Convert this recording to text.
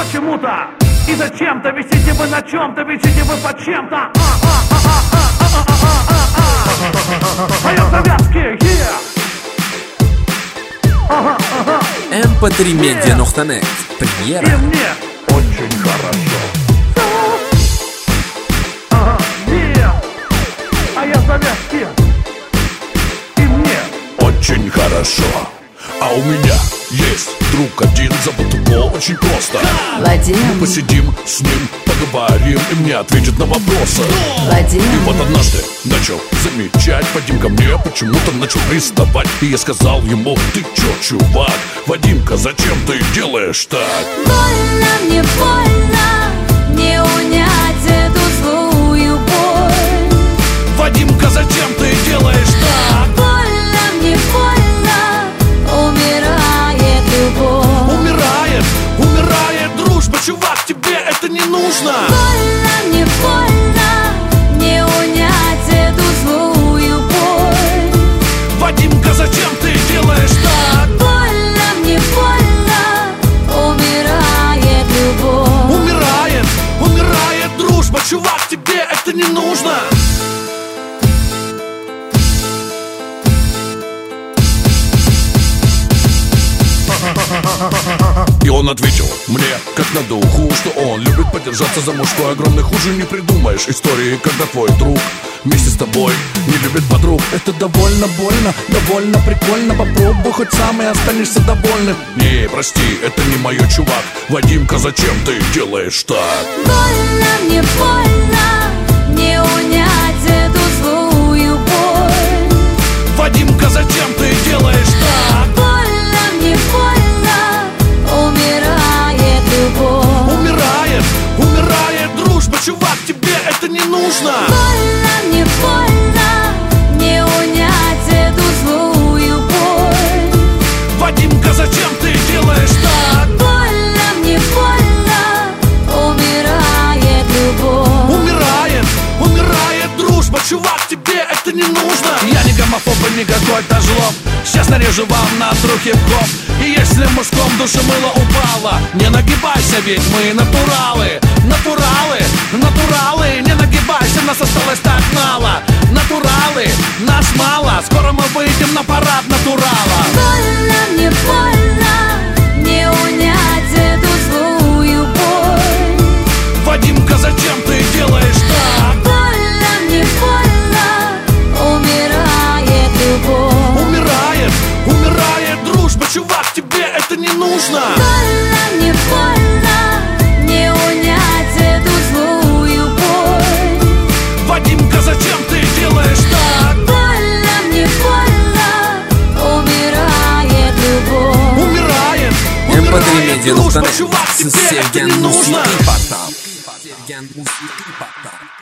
почему-то и зачем-то висите вы на чем-то, висите вы под чем-то. А я завязки, mp3media.net. Премьера. И мне очень хорошо. А я завязки. И мне очень хорошо. А у меня есть друг один, зовут его очень просто. Вадим. Мы посидим с ним, поговорим, и мне ответит на вопросы. Вадим. И вот однажды начал замечать, Вадим ко мне почему-то начал приставать. И я сказал ему: ты чё, чувак? Вадимка, зачем ты делаешь так? Больно, мне больно, не унять эту злую боль. Вадимка, зачем ты делаешь так? Больно, мне больно, умирает любовь. Умирает дружба, чувак, тебе это не нужно. Больно, мне больно, не унять эту злую боль. Вадимка, зачем ты делаешь так? Больно, мне больно, умирает любовь. Умирает дружба, чувак, тебе это не нужно. И он ответил мне, как на духу, что он любит подержаться за мужской огромный. Хуже не придумаешь истории, когда твой друг вместе с тобой не любит подруг. Это довольно больно, довольно прикольно. Попробуй хоть сам и останешься довольным. Не, прости, это не мое, чувак. Вадимка, зачем ты делаешь так? Больно, мне больно, не унять эту злую боль. Вадимка, зачем ты делаешь так? Больно, мне больно, умирает любовь. Умирает дружба, чувак, тебе это не нужно. Больно, мне больно, не унять эту злую боль. Вадимка, зачем ты делаешь так? Больно, мне больно, умирает любовь. Умирает дружба, чувак, тебе это не нужно. Я не гомофоб и не какой-то жлоб. Сейчас нарежу вам на тру хип-хоп. И если в мужском душе мыло упало, не нагибайся, ведь мы натуралы. Натуралы, не нагибайся, нас осталось так мало. Натуралы, нас мало, скоро мы выйдем на парад натурала. Больно, мне больно, не унять эту злую боль. Вадимка, зачем ты делаешь так? Больно, мне больно, умирает любовь. Умирает дружба, чувак, тебе это не нужно. Больно, мне больно, не унять эту злую боль. Вадимка, зачем ты делаешь так? Больно, мне больно, умирает любовь. mp3media.net. Чувак, тебе это не Sevgen нужно. Musiqi Portal.